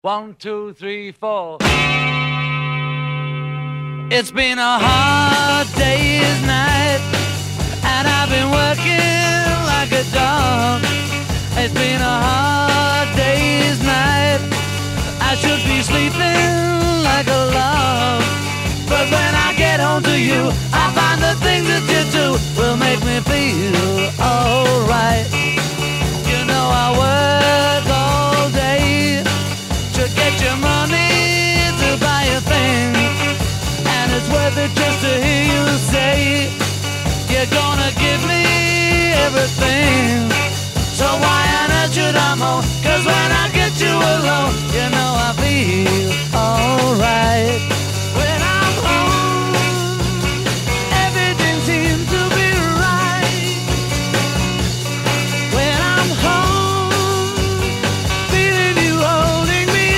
1, 2, 3, 4. It's been a hard day's night, and I've been working like a dog. It's been a hard day's night. I should be sleeping like a log. But when I get home to you, I find the things that you do will make me feel alright. You know I work all day to get your money to buy a thing, and it's worth it just to hear you say you're gonna give me everything. So why on earth should I moan? 'Cause when I get you alone, you know